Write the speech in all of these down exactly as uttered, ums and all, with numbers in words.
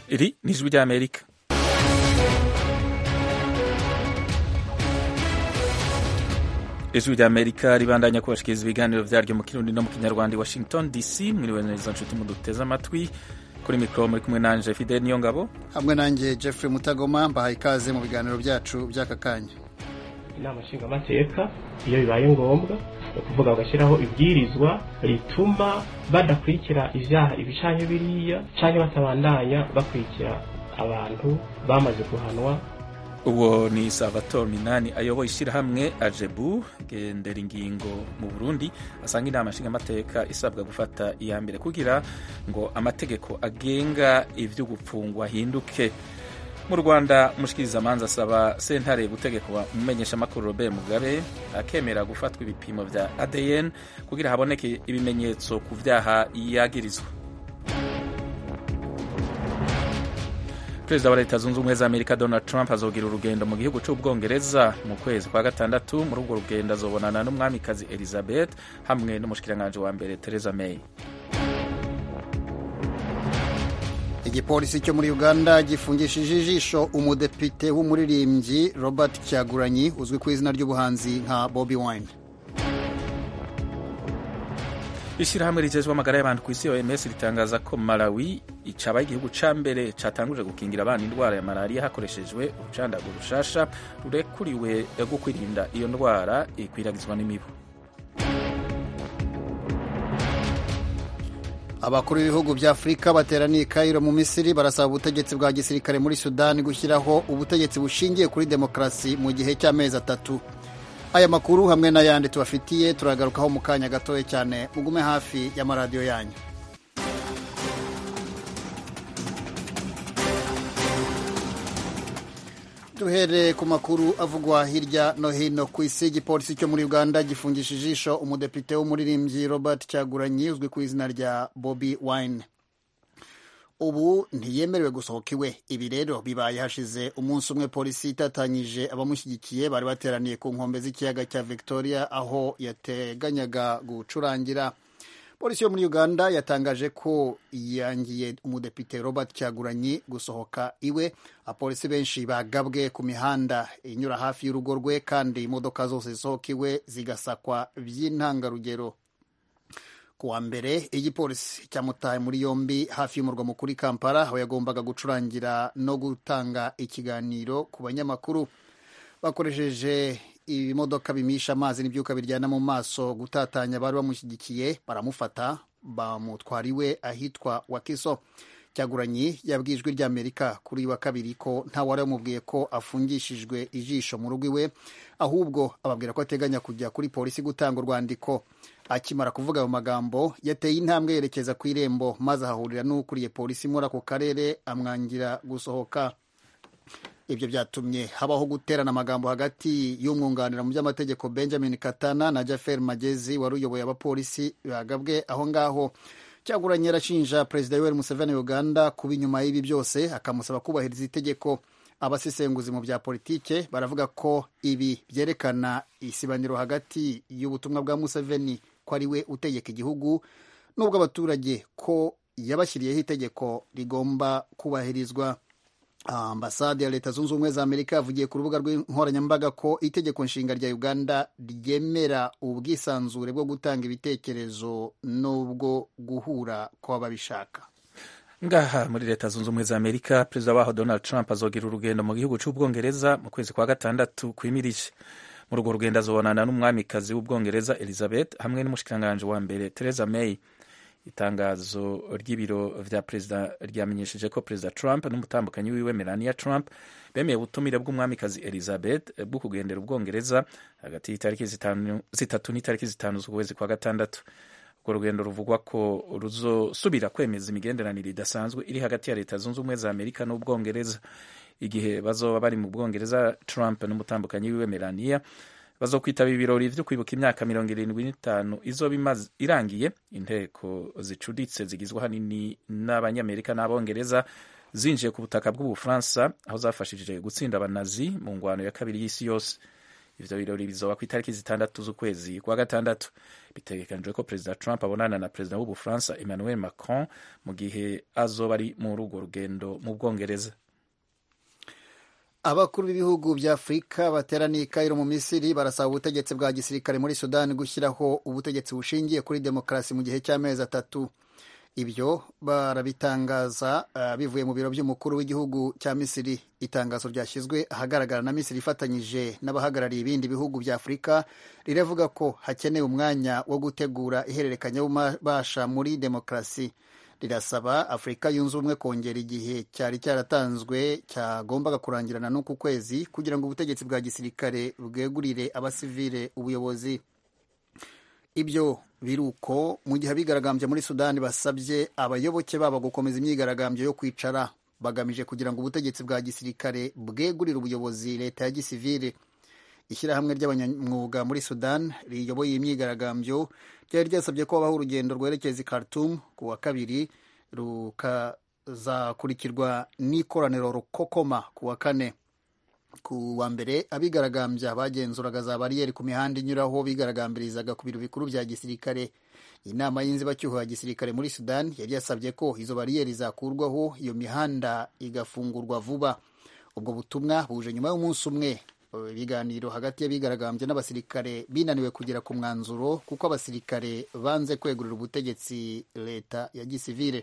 Iri ni ijwi ry'Amerika. Ijwi ry'Amerika ribandanya kubashikiriza ibiganiro vyaryo mu Kirundi no mu Kinyarwanda i Washington D C. Mwiriwe neza nshuti muduteze amatwi. Kuri mikoro muri kumwe nanje Fidel Niyongabo hamwe nanjye Jeffrey Mutagoma, mbahaye ikaze mu biganiro byacu by'aka kanya. Inama nshingamateka iyo bibaye ngombwa no kuvuga bagashyiraho ibwirizwa rituma badakurikira ivyaha ibishanye biriya canke batabandanya bakurikira abantu bamaze guhanwa. Uwo ni Salvatore Minani ayoboye ishyirahamwe Ajebu gendera ingingo mu Burundi, asanga inama nshingamateka isabwa gufata iya mbere kugira ngo amategeko agenga ivyo gupfungwa ahinduke. Mu Rwanda umushikiriza amanza asaba sentare gutegekwa umumenyesha makuru Robert Mugabe akemera gufatwa ibipimo vya A D N kugira haboneke ibimenyetso ku vyaha yagirizwa. Perezida wa Leta Zunze Ubumwe za Amerika Donald Trump azogira urugendo mu gihugu c'Ubwongereza mu kwezi kwa gatandatu. Muri urwo rugendo azobonana n'umwamikazi Elizabeth hamwe n'umushikiranganje wa mbere Theresa May. Igipolisi cyo muri Uganda gifungishije ijisho umudepite w'umuririmbyi Robert Kyagulanyi uzwi ku izina ry'ubuhanzi nka Bobi Wine. Ishirahamwe rijejwe amagara y'abantu ku isi O M S ritangaza ko Malawi icabaye igihugu ca mbere catanguje gukingira abana indwara ya malaria hakoreshejwe urucandago rushasha rurekuriwe rwo kwirinda iyo ndwara ikwiragizwa n'imibu. Abakuru b'ibihugu vya Afrika bateraniye Cairo mu Misiri barasaba ubutegetsi bwa gisirikare muri Sudani gushyiraho ubutegetsi bushingiye kuri demokrasi mu gihe cy'amezi atatu. Aya makuru hamwe n'ayandi tubafitiye turagarukaho mu kanya gatoya cyane, mugume hafi y'amaradiyo yanyu. Duhere ku makuru avugwa hirya no hino ku isi. Igipolisi cyo muri Uganda gifungishije ijisho umudepite w'umuririmbyi Robert Kyagulanyi uzwi ku izina rya Bobi Wine. Ubu ntiyemerewe gusohoka iwe. Ibi rero bibaye hashize umunsi umwe polisi itatanyije abamushyigikiye bari bateraniye ku nkombe z'ikiyaga cya Victoria aho yateganyaga gucurangira. Polisi yo muri Uganda yatangaje ko yangiye umudepite Robert Kyagulanyi gusohoka iwe. Apolisi benshi bagabwe ku mihanda inyura hafi y'urugo rwe kandi imodoka zose zisohoka iwe zigasakwa by'intangarugero. Kuwa mbere igipolisi cyamutaye muri yombi hafi y'umurwa mukuru Kampala aho yagombaga gucurangira no gutanga ikiganiro ku banyamakuru. Bakoresheje ibimodoka bimisha amazi n'ibyuka biryana mu maso gutatanya bari bamushyigikiye, baramufata bamutwara iwe ahitwa Wakiso. Kyagulanyi yabwijwe ry'Amerika kuri wa kabiri ko nta wari wamubwiye ko afungishijwe ijisho mu rugo iwe, ahubwo ababwira ko ateganya kujya kuri polisi gutanga urwandiko. Akimara kuvuga ayo magambo yateye intambwe yerekeza ku irembo maze ahahurira n'ukuriye polisi muri ako karere amwangira gusohoka. Ibyo byatumye habaho guterana amagambo hagati y'umwunganira mu by'amategeko Benjamin Katana na Jaffer Magezi wari uyoboye abapolisi bagabwe aho ngaho. Kyagulanyi yarashinja Perezida Yoweri Museveni wa Uganda kuba inyuma y'ibi byose akamusaba kubahiriza itegeko. Abasesenguzi mu bya politike baravuga ko ibi byerekana isibaniro hagati y'ubutumwa bwa Museveni ko ari we utegeka igihugu n'ubwo abaturage ko yabashyiriyeho itegeko rigomba kubahirizwa. Ambasade ya Leta Zunze Ubumwe za Amerika yavugiye ku rubuga rw'inkoranyambaga ko itegeko nshinga rya Uganda ryemera ubwisanzure bwo gutanga ibitekerezo n'ubwo guhura kw'ababishaka. Ngaha muri Leta Zunze Ubumwe za Amerika perezida waho Donald Trump azogira urugendo mu gihugu c'Ubwongereza mu kwezi kwa gatandatu kwimirije. Muri urwo rugendo azobonana n'umwamikazi w'Ubwongereza Elizabeth hamwe n'umushikiranganje wa mbere Theresa May. Itangazo ry'ibiro vya perezida ryamenyesheje ko perezida Trump n'umutambukanyi wiwe Melania Trump bemeye ubutumire bw'umwamikazi Elizabeth bwo kugendera Ubwongereza hagati y'itariki zitatu n'itariki zitanu z'ukwezi kwa gatandatu. Urwo rugendo ruvugwa ko ruzosubira kwemeza imigenderanire idasanzwe iri hagati ya Leta Zunze Ubumwe za Amerika n'Ubwongereza. Igihe bazoba bari mu Bwongereza, Trump n'umutambukanyi wiwe Melania bazokwitaba ibirori vyo kwibuka imyaka mirongo irindwi n'itanu izoba irangiye inteko zicuditse zigizwe hanini n'Abanyamerika n'Abongereza zinjiye ku butaka bw'Ubufaransa aho zafashije gutsinda abanazi mu ngwano ya kabiri y'isi yose. ivyo birori bizoba ku itariki zitandatu z'ukwezi kwa gatandatu. Bitegekanijwe ko perezida Trump abonana na perezida w'Ubufaransa Emmanuel Macron mu gihe azoba ari muri urwo rugendo mu Bwongereza. Abakuru b'ibihugu bya Afurika bateraniye i Cairo mu Misiri barasaba ubutegetsi bwa gisirikare muri Sudani gushyiraho ubutegetsi bushingiye kuri demokarasi mu gihe cy'amezi atatu. Ibyo barabitangaza uh, bivuye mu biro by'umukuru w'igihugu cya Misiri. Itangazo ryashyizwe ahagaragara na Misiri ifatanyije n'abahagarariye ibindi bihugu bya Afurika riravuga ko hakenewe umwanya wo gutegura ihererekanya bubasha muri demokarasi. Rirasaba Afurika yunze ubumwe kongera igihe cyari cyaratanzwe cyagombaga kurangirana n'uku kwezi kugira ngo ubutegetsi bwa gisirikare bwegurire abasivile ubuyobozi. Ibyo biruko mu gihe abigaragambye muri Sudani basabye abayoboke babo gukomeza imyigaragambyo yo kwicara bagamije kugira ngo ubutegetsi bwa gisirikare bwegurire ubuyobozi leta ya gisivile. Ishyirahamwe ry'abanyamwuga muri Sudan riyoboye imyigaragambyo ryari ryasabye ko habaho urugendo rwerekeza i Khartoum ku wa kabiri rukazakurikirwa n'ikoraniro rukokoma ku wa kane. Ku wa mbere abigaragambya bagenzuraga za bariyeri ku mihanda inyuraho bigaragambirizaga ku biro bikuru bya gisirikare. Inama y'inzibacyuho ya gisirikare muri Sudan yari yasabye ko izo bariyeri zakurwaho, iyo mihanda igafungurwa vuba. Ubwo butumwa buje nyuma y'umunsi umwe ibiganiro hagati y'abigaragambye n'abasirikare binaniwe kugera ku mwanzuro kuko abasirikare banze kwegurira ubutegetsi leta ya gisivile.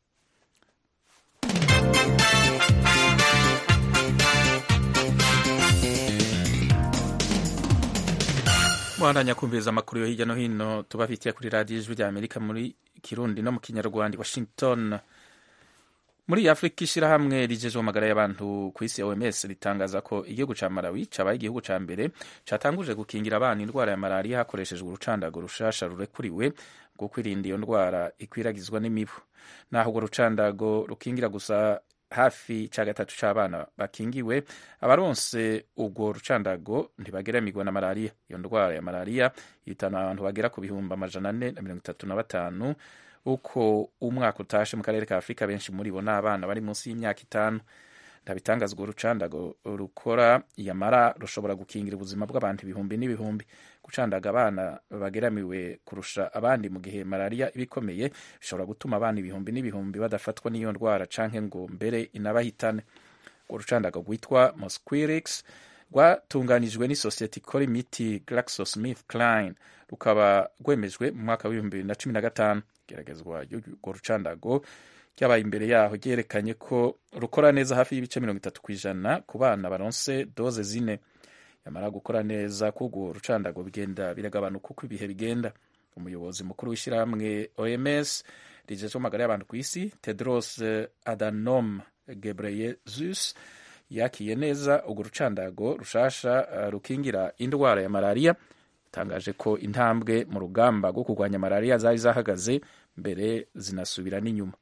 Mwandanya kumviriza amakuru yo hirya no hino tubafitiye kuri radiyo ijwi rya Amerika muri Kirundi no mu Kinyarwanda Washington. Muri Afrika ishirahamwe rijejwe amagara y'abantu ku isi O M S ritangaza ko igihugu ca Malawi cabaye igihugu ca mbere catanguje gukingira abana indwara ya malaria hakoreshejwe urucandago rushasha rurekuriwe rwo kwirinda iyo ndwara ikwiragizwa n'imibu. Naho urwo rucandago rukingira gusa hafi ca gatatu c'abana bakingiwe, abaronse ubwo rucandago ntibageramirwa na malaria. Iyo ndwara ya malaria ihitana abantu bagera ku bihumbi amajana ane na mirongo itatu na batanu uko umwaka utashe mu karere ka Afrika, benshi muri bo n'abana bari munsi y'imyaka itanu. Ndabitangazwa urwo rucandago rukora yamara rushobora gukingira ubuzima bw'abantu ibihumbi n'ibihumbi. Gucandaga abana bageramiwe kurusha abandi mu gihe malaria ibikomeye bishobora gutuma abana ibihumbi n'ibihumbi badafatwa n'iyo ndwara canke ngo mbere inabahitane. Urwo rucandago rwitwa Mosquirix rwatunganijwe n'isosiyete ikora imiti GlaxoSmithKline rukaba rwemejwe mu mwaka w'ibihumbi bibiri na cumi na gatanu. Igeragezwa ry'urwo rucandago ryabaye imbere yaho ryerekanye ko rukora neza hafi y'ibice mirongo itatu kw'ijana ku bana baronse doze zine. Yamara gukora neza k'urwo rucandago bigenda biragabanuka uko ibihe bigenda. Umuyobozi mukuru w'ishyirahamwe O M S rijejwe amagara y'abantu ku isi Tedros Adhanom Ghebreyesus yakiye neza urwo rucandago rushasha uh, rukingira indwara ya malaria. Tangaje ko intambwe mu rugamba rwo kurwanya malaria zari zahagaze mbere zinasubira n'inyuma.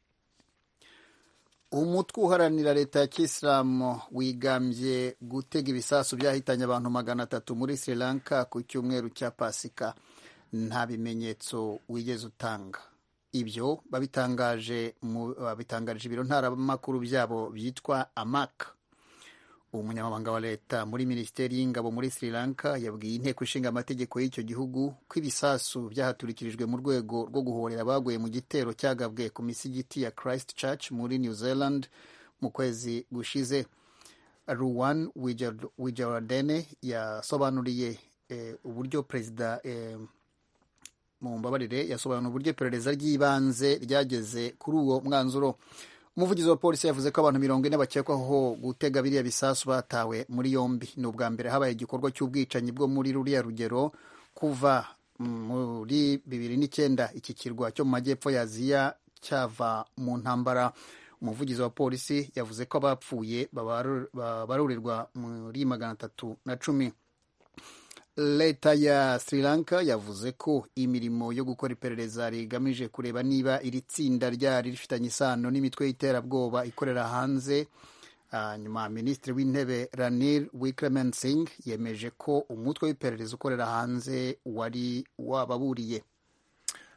Umutwe uharanira leta ya Kisilamu wigambye gutega ibisasu byahitanye abantu magana atatu muri Sri Lanka ku cyumweru cya Pasika. Nta bimenyetso wigeze utanga. Ibyo babitangaje mu babitangarije ibiro ntaramakuru byabo byitwa Amak. Umunyamabanga wa leta muri Minisiteri y'Ingabo muri Sri Lanka yabwiye inteko ishinga amategeko y'icyo gihugu ko ibisasu byahatulikirijwe mu rwego rwo guhorera abaguye mu gitero cyagabwe ku misigiti ya Christchurch muri New Zealand mu kwezi gushize. Ruwan Wijewardene yasobanuriye eh, uburyo perezida eh, mu mbabarire yasobanuriye uburyo iperereza ry'ibanze ryageze kuri uwo mwanzuro. Umuvugizi wa polisi yavuze ko abantu mirongo ine bakekwaho gutega biriya bisasu batawe muri yombi. Ni ubwa mbere habaye igikorwa cy'ubwicanyi bwo muri ruriya rugero kuva muri bibiri n'icyenda iki kirwa cyo mu majyepfo ya Aziya cyava mu ntambara. Umuvugizi wa polisi yavuze ko abapfuye babarurirwa muri magana atatu na cumi. Leta ya Sri Lanka yavuze ko imirimo yo gukora iperereza rigamije kureba niba iri tsinda ryari rifitanye isano n'imitwe y'iterabwoba ikorera hanze. Uh, nyuma Minisitiri w'Intebe Ranil Wickremesinghe yemeje ko umutwe w'iperereza ukorera hanze wari wababuriye.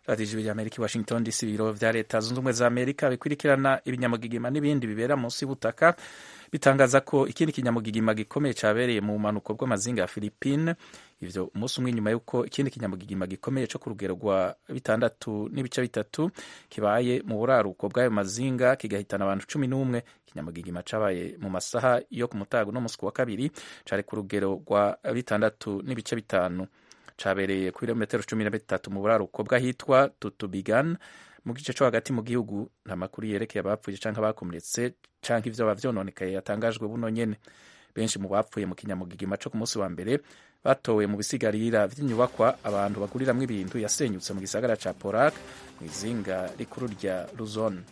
radiyo ijwi ry'Amerika i Washington D C. Ibiro vya leta zunze ubumwe za Amerika bikurikirana ibinyamugigima n'ibindi bibera munsi y'ubutaka bitangaza ko ikindi kinyamugigima gikomeye cabereye mu bumanuko bw'amazinga ya Philippines, ivyo umunsi umwe nyuma y'uko ikindi kinyamugigima gikomeye co ku rugero rwa bitandatu n'ibice bitatu kibaye mu buraruko bw'ayo mazinga kigahitana abantu cumi n'umwe. Ikinyamugigima cabaye mu masaha yo ku mutago no musi wa kabiri, cari ku rugero rwa bitandatu n'ibice bitanu, cabereye ku birometero cumi na bitatu mu buraruko bw'ahitwa Tutubigan mu gice co hagati mu gihugu. Nta makuru yerekeye abapfuye canke abakomeretse canke ivyo bavyononekaye yatangajwe buno nyene. Benshi mu bapfuye mu kinyamugigima co ku munsi wa mbere batowe mu bisigarira vy'inyubakwa abantu baguriramwo ibintu yasenyutse mu gisagara ca Porak mu izinga rikuru rya Luzon.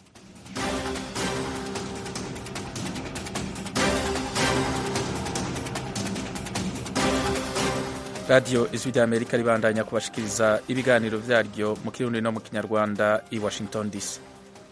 Radio Ijwi ry'Amerika ribandanya kubashikiriza ibiganiro vyaryo mu Kirundi no mu Kinyarwanda i Washington D C.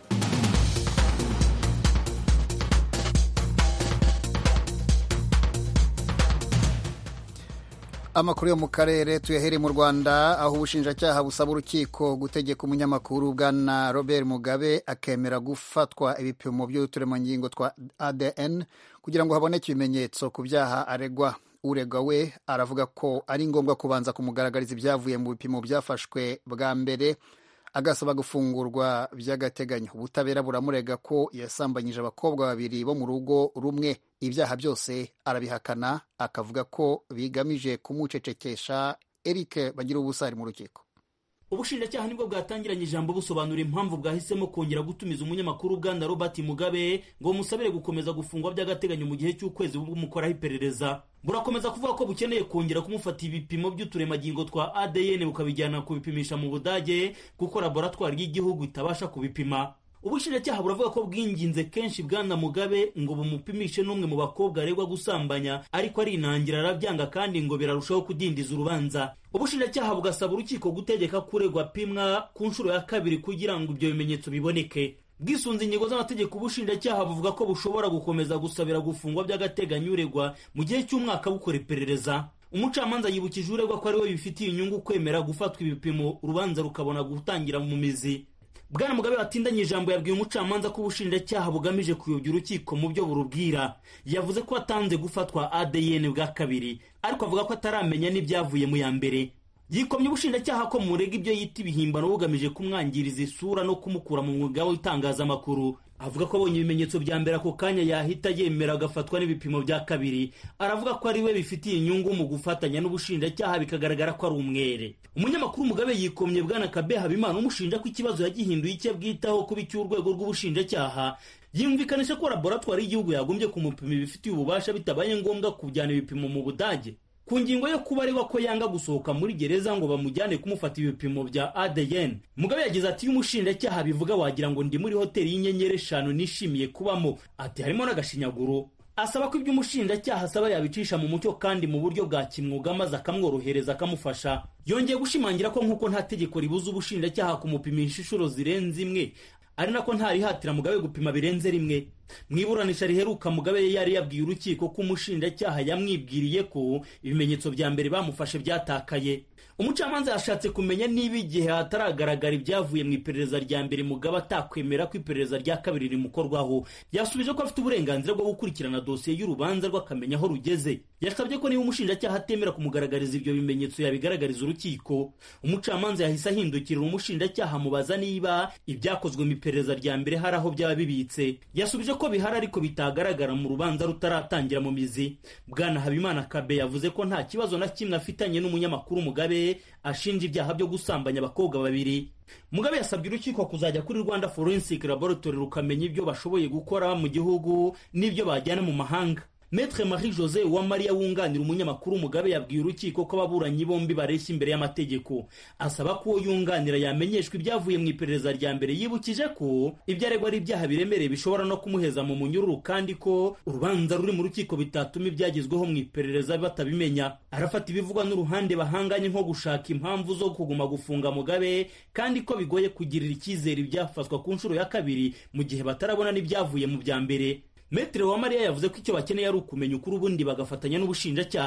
Amakuru yo mu karere tuyahere mu Rwanda, aho ubushinjacyaha busaba urukiko gutegeka umunyamakuru bwana Robert Mugabe akemera gufatwa ibipimo by'uturemangingo twa A D N kugira ngo haboneke ibimenyetso ku byaha aregwa. Urega we aravuga ko ari ngombwa kubanza kumugaragariza ibyavuye mu bipimo byafashwe bwa mbere, agasaba gufungurwa by'agateganyo. Ubutabera buramurega ko yasambanyije abakobwa babiri bo mu rugo rumwe. Ibyaha byose arabihakana, akavuga ko bigamije kumucecekesha. Eric Bagira ubusa ari mu rukiko. Ubushinjacyaha nibwo bwatangiranye ijambo busobanura impamvu bwahisemo kongera gutumiza umunyamakuru bwana Robert Mugabe ngo musabire gukomeza gufungwa by'agateganyo mu gihe cy'ukwezi bw'umukoraho iperereza. Burakomeza kuvuga ko bukeneye kongera kumufata ibipimo by'uturemagingo twa A D N bukabijyana kubipimisha mu Budage kuko laboratoire y'igihugu itabasha kubipima. Ubushinjacyaha buravuga ko bwinginze kenshi bwana Mugabe ngo bumupimishe n'umwe mu bakobwa aregwa gusambanya, ariko ari inangira arabyanga kandi ngo birarushaho kudindiza urubanza. Ubushinjacyaha bugasaba urukiko gutegeka kuregwa pimwa ku nshuro ya kabiri kugira ngo ibyo bimenyetso biboneke. Bwisunze ingingo z'amategeko, ubushinjacyaha buvuga ko bushobora gukomeza gusabira gufungwa by'agateganyo uregwa mu gihe cy'umwaka bukora iperereza. Umucamanza yibukije uregwa ko ari we bifitiye inyungu kwemera gufatwa ibipimo urubanza rukabona gutangira mu mizi. Bwana Mugabe watindanye ijambo yabwiye umucamanza ko ubushinjacyaha bugamije kuyobya urukiko mu byo burubwira. Yavuze ko atanze gufatwa A D N bwa kabiri, ariko avuga ko ataramenya n'ibyavuye mu ya mbere. Yikomye ubushinjacyaha ko murega ibyo yita ibihimbano bugamije kumwangiriza isura no kumukura mu mwuga w'itangazamakuru. Avuga ko abonye ibimenyetso bya mbere ako kanya yahita yemera agafatwa n'ibipimo bya kabiri. Aravuga ko ari we bifitiye inyungu mu gufatanya n'ubushinjacyaha bikagaragara ko ari umwere. Umunyamakuru Mugabe yikomye bwana Kabe Habimana umushinja ko ikibazo yagihinduye icyo bwitaho kuba icy'urwego rw'ubushinjacyaha. Yumvikanisha ko laboratoire y'igihugu yagombye kumupima ibifitiye ububasha bitabaye ngombwa kujyana ibipimo mu Budage. Ku ngingo yo kuba ari ko yanga gusohoka muri gereza ngo bamujyane kumufata ibipimo bya A D N, Mugabe yagize ati umushinjacyaha bivuga wagira ngo ndi muri hoteli y'inyenyeri eshanu nishimiye kubamo. Ati harimo n'agashinyaguro. Asaba ko ibyo umushinjacyaha asaba yabicisha mu mucyo kandi mu buryo bwa kimwuga maze akamworohereza akamufasha. Yongeye gushimangira ko nk'uko nta tegeko ribuza ubushinjacyaha kumupimisha inshuro zirenze imwe, ari nako ntarihatira Mugabe gupima birenze rimwe. Mwiburanisha riheruka Mugabe yari yabwiye urukiko ko umushinjacyaha yamwibwiriye ko ibimenyetso bya mbere bamufashe byatakaye. Umucamanza yashatse kumenya niba igihe hataragaragara ibyavuye mu iperereza rya mbere Mugabe atakwemera ko iperereza rya kabiri rimukorwaho. Yasubije ko afite uburenganzira bwo gukurikirana dosiye y'urubanza rw'akamenya aho rugeze. Yasabye ko niba umushinjacyaha atemera kumugaragariza ibyo bimenyetso yabigaragariza urukiko. Umucamanza yahise ahindukirira umushinjacyaha mubaza niba ibyakozwe mu iperereza rya mbere hari aho byaba bibitse. Yasubije ko bihari ariko bitagaragara mu rubanza rutaratangira mu mizi. Bwana Habimana Kabe yavuze ko nta kibazo na kimwe afitanye n'umunyamakuru Mugabe ashinja ibyaha byo gusambanya abakobwa babiri. Mugabe yasabye urukiko kuzajya kuri Rwanda Forensic Laboratory rukamenya ibyo bashoboye gukora mu gihugu n'ibyo bajyana mu mahanga. Maître Marie José Uwamariya wunganira umunyamakuru Mugabe yabwiye urukiko ko ababuranyi bombi bareshya imbere y'amategeko. Asaba ko yunganira yamenyeshwa ibyavuye mu iperereza rya mbere, yibukije ko ibyo aregwa ari ibyaha biremereye bishobora no kumuheza mu munyururu kandi ko urubanza ruri mu rukiko bitatuma ibyagezweho mu iperereza batabimenya. Arafata ibivugwa n'uruhande bahanganye nko gushaka impamvu zo kuguma gufunga Mugabe kandi ko bigoye kugirira icyizere ibyafatwa ku nshuro ya kabiri mu gihe batarabona n'ibyavuye mu bya mbere. Maître Uwamariya yavuze ko icyo bakeneye ari ukumenya ukuri ubundi bagafatanya n'ubushinjacyaha.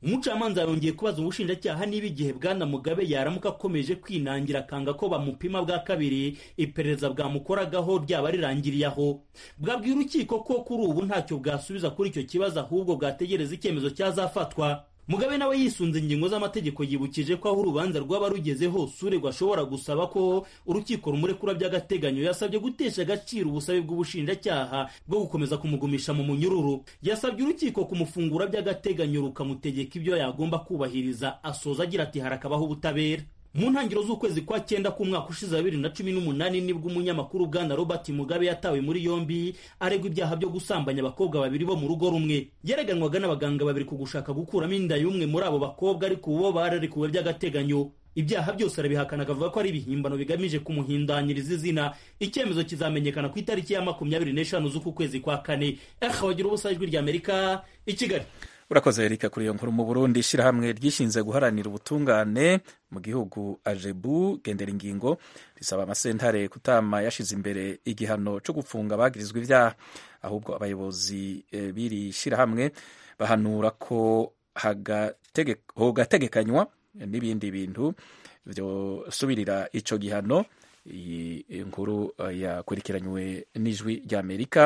umucamanza yongeye kubaza ubushinjacyaha niba igihe bwana Mugabe yaramuka akomeje kwinangira akanga ko bamupima bwa kabiri iperereza bwamukoragaho ryaba rirangiriye aho. Bwabwira urukiko ko kuri ubu ntacyo bwasubiza kuri icyo kibazo, ahubwo bwategereza icyemezo cyazafatwa. Mugabe nawe yisunze ingingo z'amategeko yibukije ko aho urubanza rwaba rugeze hose uregwa ashobora gusaba ko urukiko rumurekura by'agateganyo. Yasabye gutesha agaciro ubusabe bw'ubushinjacyaha bwo gukomeza kumugumisha mu munyururu. Yasabye urukiko kumufungura by'agateganyo rukamutegeka ibyo yagomba kubahiriza. Asoza agira ati harakabaho ubutabera. Mu ntangiriro z'ukwezi kwa cyenda k'umwaka ushize bibiri na cumi n'umunani nibwo umunyamakuru Bwana Robert Mugabe yatawe muri yombi aregwa ibyaha byo gusambanya abakobwa babiri bo mu rugo rumwe. Yareganwaga n'abaganga babiri ku gushaka gukuramo inda y'umwe muri abo bakobwa, ariko uwo bararekuwe by'agateganyo. Ibyaha byose arabihakana, akavuga ko ari ibihimbano bigamije kumuhindanyiriza izina. Icyemezo kizamenyekana ku itariki ya makumyabiri n'eshanu z'uku kwezi kwa kane. Aha wagira ubusa ijwi rya Amerika i Kigali. Urakoze Erika kuri iyo nkuru. Mu Burundi ishyirahamwe ryishinze guharanira ubutungane mu gihugu Ajebu gendera ingingo risaba amasentare kutama yashize imbere igihano cyo gufunga abagirizwa ibyaha, ahubwo abayobozi e, biri shyirahamwe bahanura ko hogategekanywa n'ibindi bintu byo subirira ico gihano. Iyi nkuru uh, yakurikiranywe n'ijwi rya Amerika.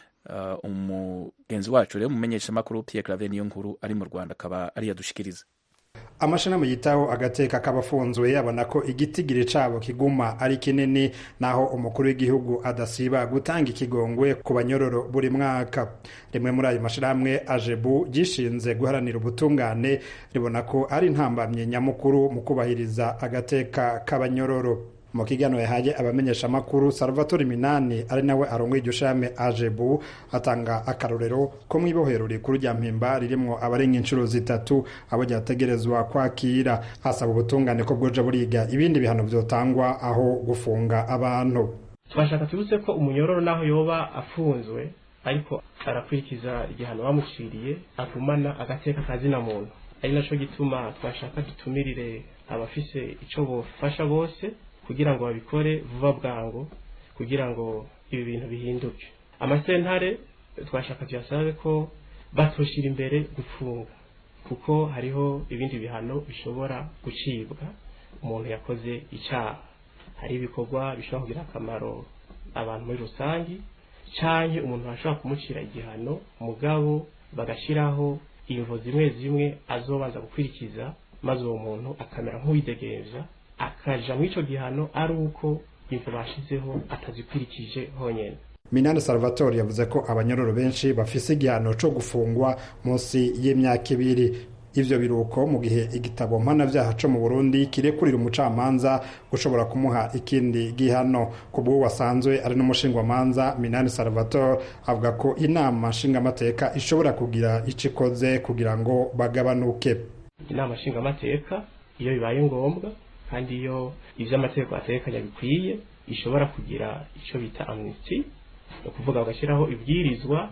Uh, umugenzi wacu rero mumenyesha makuru Pierre Claver niyo nkuru ari mu Rwanda akaba ari yadushikiriza. Amashami yitaho agateka k'abafunzwe yabona ko igitigiri cabo kiguma ari kinini, naho umukuru w'igihugu adasiba gutanga ikigongwe ku banyororo buri mwaka. Rimwe muri ayo mashiramwe Ajebu gishinze guharanira ubutungane ribona ko ari intambamye nyamukuru mu kubahiriza agateka k'abanyororo. Mu kiganiro yahaye abamenyesha makuru, Salvatore Minani ari nawe arongoye iryo shame Ajebu atanga akarorero ko mwibohero rikuru rya Mpimba ririmo abarenga inshuro zitatu abo ryategerezwa kwakira. Asaba ubutungane ko bwoja buriga ibindi bihano vyotangwa aho gufunga abantu. Twashaka tubuse ko umunyororo naho yoba afunzwe ariko arakurikiza igihano bamuciriye, agumana agateka kazina muntu. Ari naco gituma twashaka dutumirire abafise ico bofasha bose kugira ngo babikore vuba bwango, kugira ngo ibi bintu bihinduke. Amasentare twashaka tuyasabe ko batoshira imbere gufunga, kuko hariho ibindi bihano bishobora gucibwa umuntu yakoze icyaha. Hari ibikorwa bishobora kugira akamaro abantu muri rusangi, canke umuntu ashobora kumucira igihano mugabo bagashiraho imvo zimwe zimwe azobanza gukurikiza, maze uwo muntu akamera nk'uwidegenza akaja mw'ico gihano ari uko imvo bashizeho atazikurikije honyene. Minani Salvatore yavuze ko abanyororo benshi bafise igihano co gufungwa munsi y'imyaka ibiri. Ivyo biruko mu gihe igitabo mpanavyaha co mu Burundi kirekurira umucamanza gushobora kumuha ikindi gihano. Kubwo wasanzwe ari n'umushingwamanza, Minani Salvatore avuga ko inama nshingamateka ishobora kugira icikoze kugira ngo bagabanuke. Inama nshingamateka iyo bibaye ngombwa kandi iyo ivyo amategeko atekanya bikwiye ishobora kugira ico bita amnesty, no kuvuga bagashiraho ibwirizwa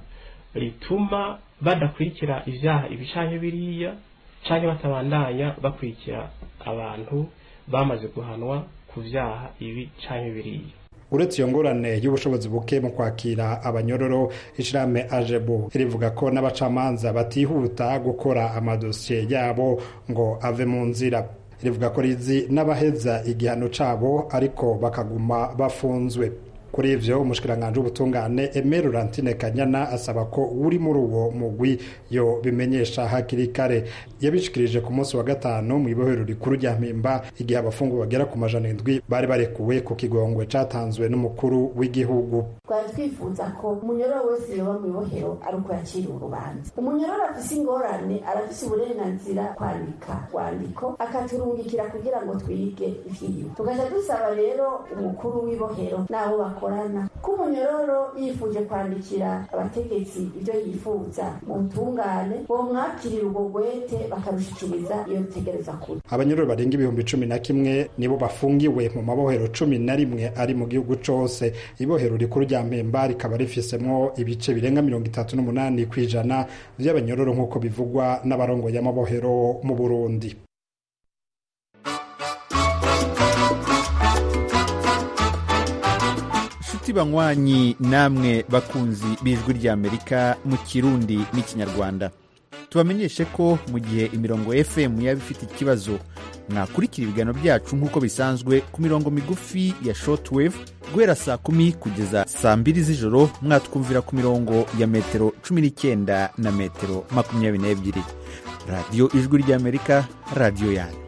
rituma badakurikira ivyaha ibishanye biriya canke batabandanya bakurikira abantu bamaze guhanwa ku vyaha ibi canke biriya. Uretse iyo ngorane y'ubushobozi buke mu kwakira abanyororo, ishirame Ajebu rivuga ko n'abacamanza batihuta gukora amadosiye yabo ngo ave mu nzira. Rivuga ko rizi n'abaheza igihano cabo ariko bakaguma bafunzwe. Kuri ivyo umushikiranganje w'ubutungane Aimé Laurentine Kanyana asaba ko uri muri uwo mugwi yo bimenyesha hakiri kare. Yabishikirije ku munsi wa gatanu mu ibohero rikuru rya Mpimba igihe abafungu bagera ku majana indwi bari barekuwe ku kigongwe catanzwe n'umukuru w'igihugu. Twari twifuza ko umunyororo wese yoba mu ibohero ari uko yakira urubanza. Umunyororo afise ingorane arafise uburenganzira kwandika kwandiko akaturungikira kugira ngo twige ivyiwe. Tugaca dusaba rero umukuru w'ibohero naho bakorana ko umunyororo yifuje kwandikira abategetsi ibyo yifuza mu ntungane bo mwakirira ubwo gwete bakarushikiriza iyo bitegereza kuri. Abanyororo barenga ibihumbi cumi na kimwe nibo bafungiwe mu mabohero cumi na rimwe ari mu gihugu cose. Ibohero rikuru rya Mpemba rikaba rifisemwo ibice birenga mirongo itatu n'umunani kwijana vy'abanyororo nk'uko bivugwa n'abarongo y'amabohero mu Burundi. Banywanyi namwe bakunzi b'ijwi rya Amerika mu Kirundi n'ikinyarwanda, tubamenyeshe ko mu gihe imirongo F M yaba ifite ikibazo mwakurikira ibiganiro byacu nk'uko bisanzwe ku mirongo migufi ya shortwave guhera saa kumi kugeza saa mbiri z'ijoro mwatwumvira ku mirongo ya metero cumi n'icyenda na metero makumyabiri n'ebyiri. radiyo ijwi ry'Amerika, radiyo yanyu.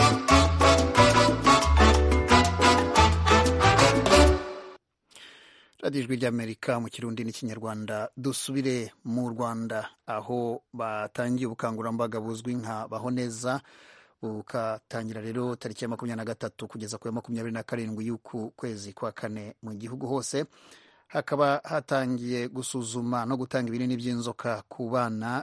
radiyo ijwi ry'Amerika mu kirundi n'ikinyarwanda. Dusubire mu Rwanda aho batangiye ubukangurambaga buzwi nka Baho Neza, bukatangira rero tariki ya makumyabiri na gatatu kugeza ku ya makumyabiri na karindwi y'uku kwezi kwa kane. Mu gihugu hose hakaba hatangiye gusuzuma no gutanga ibinini by'inzoka ku bana,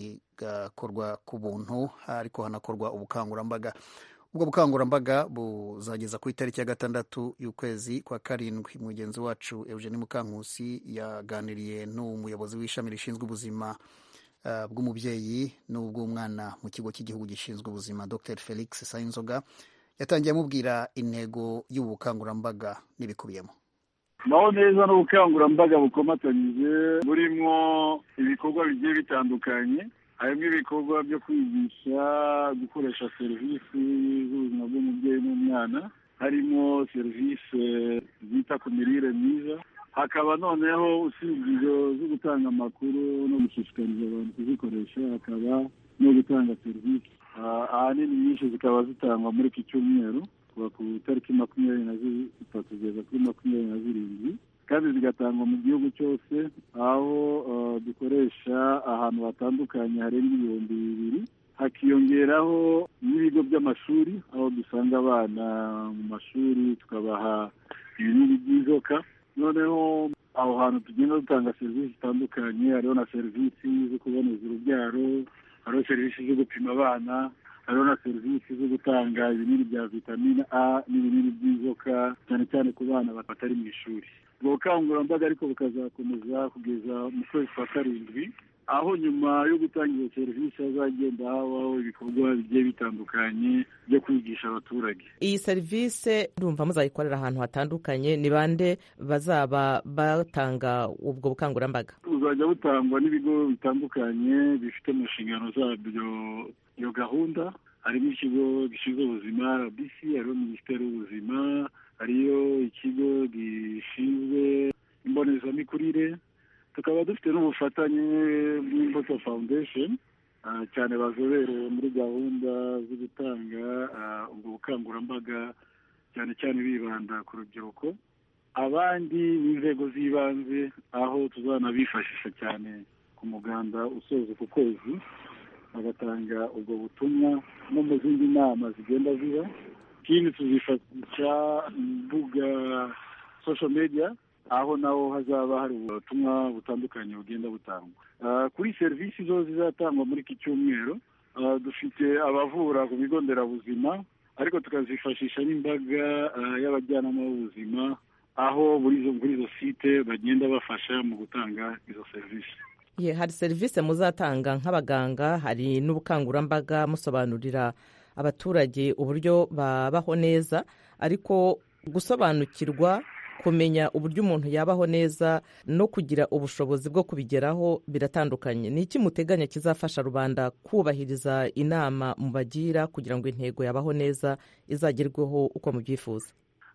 bigakorwa ku buntu, ariko hanakorwa ubukangurambaga. Ubwo bukangurambaga buzageza ku itariki ya gatandatu y'ukwezi kwa karindwi. Mugenzi wacu Eugenie Mukankusi yaganiriye n'umuyobozi w'ishami rishinzwe ubuzima uh, bw'umubyeyi n'ubw'umwana mu kigo cy'igihugu gishinzwe ubuzima, Dr Felix Sayinzoga. Yatangiye amubwira intego y'ubukangurambaga n'ibikubiyemo. Baho Neza n'ubukangurambaga bukomatanyije burimo ibikorwa bigiye bitandukanye. Harimo ibikorwa byo kwigisha gukoresha serivisi z'ubuzima bw'umubyeyi n'umwana, harimo serivisi zita ku mirire myiza, hakaba noneho usibye zo gutanga amakuru no gushishikariza abantu kuzikoresha, hakaba no gutanga serivisi ahanini nyinshi zikaba zitangwa muri iki cyumweru kuva ku itariki makumyabiri na zitatu kugeza kuri makumyabiri na zirindwi, kandi zigatangwa mu gihugu cyose, aho uh, dukoresha ahantu hatandukanye harenga ibihumbi bibiri, hakiyongeraho n'ibigo by'amashuri aho dusanga abana mu mashuri tukabaha ibinini by'inzoka. Noneho aho hantu tugenda dutanga serivisi zitandukanye, hariho na serivisi zo kuboneza urubyaro, hariho serivisi zo gupima abana, hariho na serivisi zo gutanga ibinini bya vitamine A n'ibinini by'inzoka cyane cyane ku bana batari mu ishuri. Ubwo bukangurambaga ariko bukazakomeza kugeza mu kwezi kwa karindwi, aho nyuma yo gutanga iyo serivisi hazagenda habaho ibikorwa bigiye bitandukanye byo kwigisha abaturage. Iyi serivisi ndumva muzayikorera ahantu hatandukanye. Ni bande bazaba batanga ubwo bukangurambaga? Buzajya butangwa n'ibigo bitandukanye bifite mu nshingano zabyo iyo gahunda. Harimo ikigo gishinzwe ubuzima R B C, hariho Minisiteri y'Ubuzima, hariyo ikigo gishinzwe imbonezamikurire, tukaba dufite n'ubufatanye bw'Imbuto Foundation, uh, cyane bazobereye muri gahunda zo gutanga ubwo uh, bukangurambaga cyane cyane bibanda ku rubyiruko. Abandi n'inzego z'ibanze aho tuzanabifashisha cyane ku muganda usoza ku kwezi, bagatanga ubwo butumwa no mu zindi nama zigenda ziba. Ikindi tuzifashisha imbuga social media, aho naho hazaba hari ubutumwa butandukanye bugenda butangwa. Uh, kuri serivisi zo zizatangwa muri iki cyumweru, uh, dufite abavura ku bigo nderabuzima, ariko tukazifashisha n'imbaga uh, y'abajyanama b'ubuzima, aho muri izo muri izo site bagenda bafasha mu gutanga izo serivisi. Ye, hari serivisi muzatanga nk'abaganga, hari n'ubukangurambaga musobanurira abaturage uburyo babaho neza, ariko gusobanukirwa, kumenya uburyo umuntu yabaho neza no kugira ubushobozi bwo kubigeraho biratandukanye. Ni iki muteganya kizafasha rubanda kubahiriza inama mubagira kugira ngo intego yabaho neza izagerweho uko mubyifuza?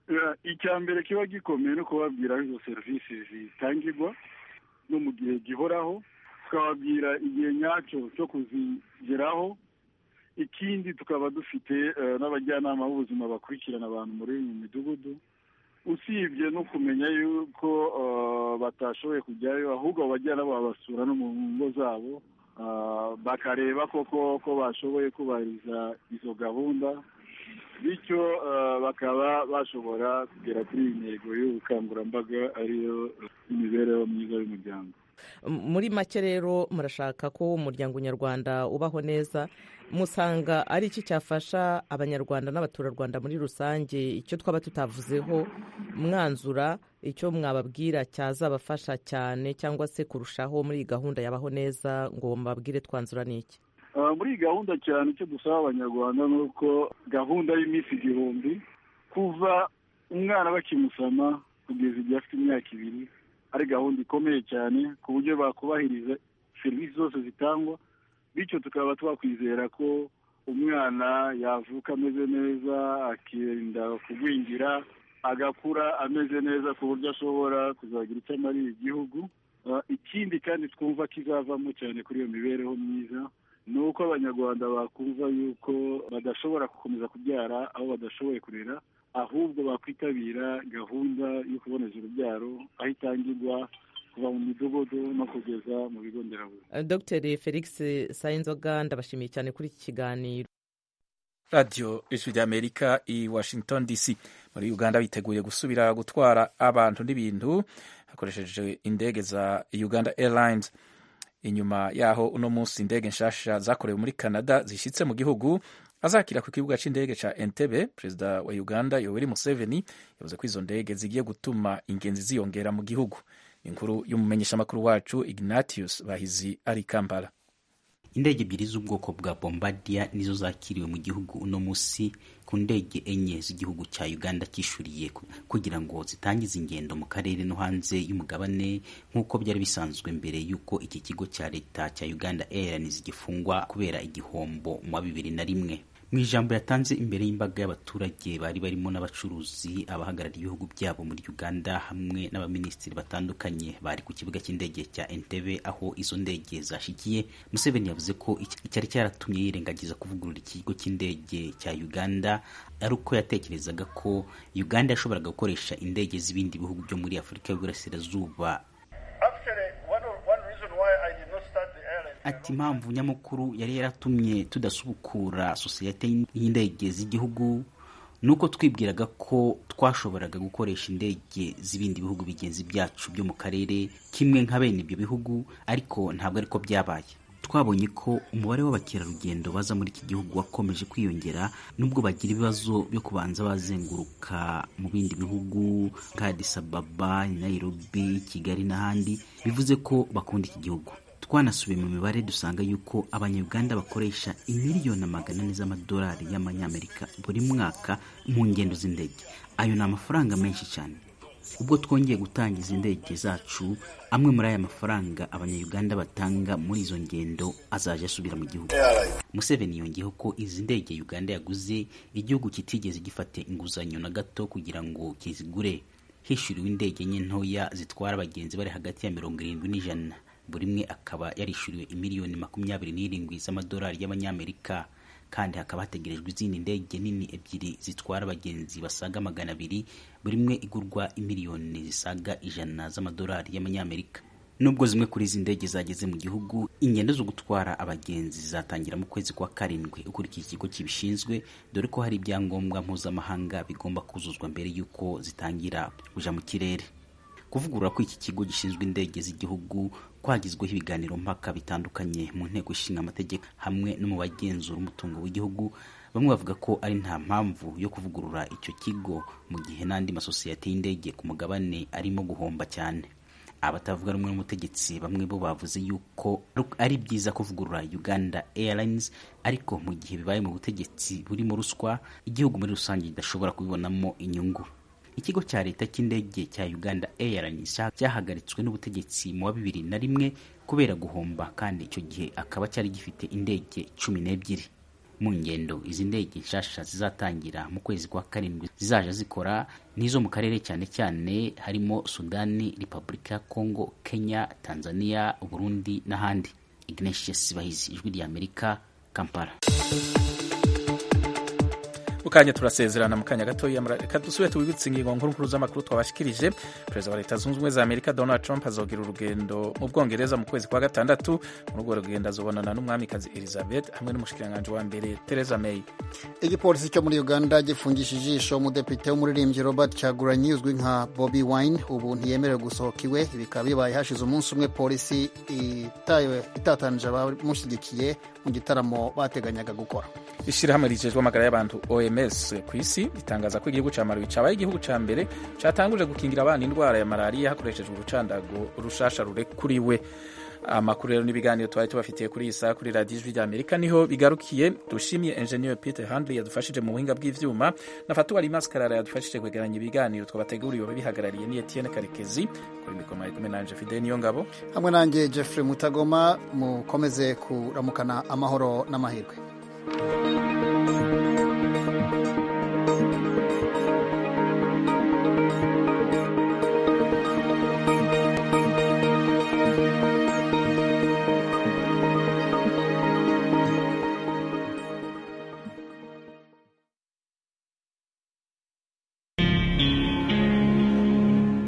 Icya mbere kiba gikomeye no kubabwira izo serivisi zitangirwa no mu gihe gihoraho, tukababwira igihe nyacyo cyo kuzigeraho. Ikindi tukaba dufite uh, n'abajyanama b'ubuzima bakurikirana abantu muri mu midugudu, usibye no kumenya yuko uh, batashoboye kujyayo, ahubwo abajyana babasura no mu ngo zabo, uh, bakareba koko ko bashoboye kubahiriza izo gahunda, bityo uh, bakaba bashobora kugera kuri iyi ntego y'ubukangurambaga ariyo imibereho myiza y'umuryango. Muri make rero murashaka ko umuryango nyarwanda ubaho neza. Musanga ari iki cyafasha abanyarwanda n'abaturarwanda muri rusange, icyo twaba tutavuzeho mwanzura icyo mwababwira cyazabafasha cyane cyangwa se kurushaho muri gahunda yabaho neza, ngo mbabwire twanzura n'iki? Uh, muri gahunda cyane icyo dusaba abanyarwanda nuko gahunda y'iminsi igihumbi kuva umwana bakimusama kugeza igihe afite imyaka ibiri ari gahunda ikomeye cyane, ku buryo bakubahiriza serivisi zose zitangwa bityo tukaba twakwizera ko umwana yavuka ameze neza, akirinda kugwingira, agakura ameze neza ku buryo ashobora kuzagira icyo amarira igihugu. Ikindi kandi twumva kizavamo cyane kuri iyo mibereho myiza ni uko abanyarwanda bakumva yuko badashobora gukomeza kubyara aho badashoboye kurera, ahubwo bakwitabira gahunda yo kuboneza urubyaro aho itangirwa kuva mu midugudu no kugeza mu bigo nderabuzima. Dr Felix Sayinzoga, ndabashimiye cyane kuri iki kiganiro. Radio Ijwi ry'Amerika i Washington D C. Muri Uganda biteguye gusubira gutwara abantu n'ibintu hakoresheje indege za Uganda Airlines. Inyuma yaho uno munsi indege nshasha zakorewe muri Canada zishitse mu gihugu azakira ku kibuga c'indege ca Entebbe, Perezida wa Uganda Yoweri Museveni yavuze ko izo ndege zigiye gutuma ingenzi ziyongera mu gihugu. Inkuru y'umumenyeshamakuru wacu Ignatius Bahizi ari Kampala. Indege ebyiri z'ubwoko bwa Bombardier nizo zakiriwe mu gihugu uno munsi ku ndege enye z'igihugu cya Uganda cyishuriye kugira ngo zitangize ingendo mu karere no hanze y'umugabane nk'uko byari bisanzwe mbere y'uko iki kigo cya leta cya Uganda Airlines gifungwa kubera igihombo mu wa bibiri na rimwe. Mu ijambo yatanze imbere y'imbaga y'abaturage bari barimo n'abacuruzi, abahagarariye ibihugu byabo muri Uganda hamwe n'abaminisitiri batandukanye bari ku kibuga cy'indege cya Entebbe aho izo ndege zashikiye, Museveni yavuze ko icyari cyaratumye yirengagiza kuvugurura ikigo cy'indege cya Uganda ari uko yatekerezaga ko Uganda yashoboraga gukoresha indege z'ibindi bihugu byo muri Afurika y'Uburasirazuba. Ati impamvu nyamukuru yari yaratumye tudasubukura sosiyete y'indege z'igihugu nuko twibwiraga ko twashoboraga gukoresha indege z'ibindi bihugu bigenzi byacu byo mu karere kimwe nka bene ibyo bihugu, ariko ntabwo ariko byabaye. Twabonye ko umubare w'abakerarugendo baza muri iki gihugu wakomeje kwiyongera nubwo bagira ibibazo byo kubanza bazenguruka mu bindi bihugu nka Addis Ababa, Nairobi, Kigali n'ahandi, bivuze ko bakunda iki gihugu. Twanasubiye mu mibare dusanga yuko abanyarwanda bakoresha imiliyoni magana ane z'amadolari y'amanyamerika buri mwaka mu ngendo z'indege. Ayo ni amafaranga menshi cyane. Ubwo twongeye gutangiza indege zacu, amwe muri aya mafaranga abanyarwanda batanga muri izo ngendo azaje asubira mu gihugu. Museveni yongeyeho ko izi ndege Uganda yaguze igihugu kitigeze gifate inguzanyo na gato kugira ngo kizigure. Hishuriwe indege nke ntoya zitwara abagenzi bari hagati ya mirongo irindwi n'ijana. Buri mwe akaba yarishuriwe imiliyoni makumyabiri n'irindwi z'amadolari y'abanyamerika, kandi hakaba hategerejwe izindi ndege nini ebyiri zitwara abagenzi basaga magana abiri, buri mwe igurwa imiliyoni zisaga ijana z'amadolari y'amanyamerika. Nubwo zimwe kuri izi ndege zageze mu gihugu, ingendo zo gutwara abagenzi zizatangira mu kwezi kwa karindwi ukurikije ikigo kibishinzwe, dore ko hari ibyangombwa mpuzamahanga bigomba kuzuzwa mbere y'uko zitangira kuja mu kirere. Kuvugurura ko iki kigo gishinzwe indege z'igihugu kwagizweho ibiganiro mpaka bitandukanye mu nteko ishinga amategeko hamwe no mu bagenzura umutungo w'igihugu. Bamwe bavuga ko ari nta mpamvu yo kuvugurura icyo kigo mu gihe n'andi masosiyete y'indege ku mugabane arimo guhomba cyane. Abatavuga rumwe n'umutegetsi bamwe bo bavuze yuko ari byiza kuvugurura Uganda Airlines, ariko mu gihe bibaye mu butegetsi burimo ruswa, igihugu muri rusange kidashobora kubibonamo inyungu. Ikigo cya leta cy'indege cya Uganda Airlines cyahagaritswe n'ubutegetsi mu wa bibiri na rimwe kubera guhomba, kandi icyo gihe akaba cyari gifite indege cumi n'ebyiri. Mu ngendo izi ndege nshasha zizatangira mu kwezi kwa karindwi zizaja zikora nizo mu karere cyane cyane harimo Sudani, Repubulika ya Congo, Kenya, Tanzania, Burundi n'ahandi. Ignatius Bahizi, Ijwi ry'Amerika, Kampala. Mukanya turasezerana mu kanya gatoya, reka dusubire tubibutse ingingo nkuru nkuru z'amakuru twabashikirije. Perezida wa Leta Zunze Ubumwe za Amerika Donald Trump azogira urugendo mu Bwongereza mu kwezi kwa gatandatu. Muri urwo rugendo azobonana n'umwamikazi Elizabeth hamwe n'umushikiranganje wa mbere Theresa May. Igipolisi cyo muri Uganda gifungishije ijisho umudepite w'umuririmbyi Robert Kyagulanyi uzwi nka Bobi Wine, ubu ntiyemerewe gusohoka iwe. Bikaba bibaye hashize umunsi umwe polisi itaye itatanije abamushyigikiye mu gitaramo bateganyaga gukora. Ishirahamwe rijejwe amagara y'abantu O M S ku isi ritangaza ko igihugu ca Malawi cabaye igihugu ca mbere catanguje gukingira abana indwara ya malaria hakoreshejwe urucandago rushasha rurekuriwe. amakuru rero n'ibiganiro twari tubafitiye kuri iyi saha kuri radiyo ijwi ry'amerika niho bigarukiye. dushimiye engineer Peter Handley yadufashije mu buhinga bw'ivyuma na Fatuwa Limas Karara yadufashije kwegeranya ibiganiro twabateguriye bihagarariye ni Etienne Karekezi kuri mikoro ari kumwe nanje Fidel Niyongabo hamwe nanjye Jeffrey Mutagoma. Mukomeze kuramukana amahoro n'amahirwe.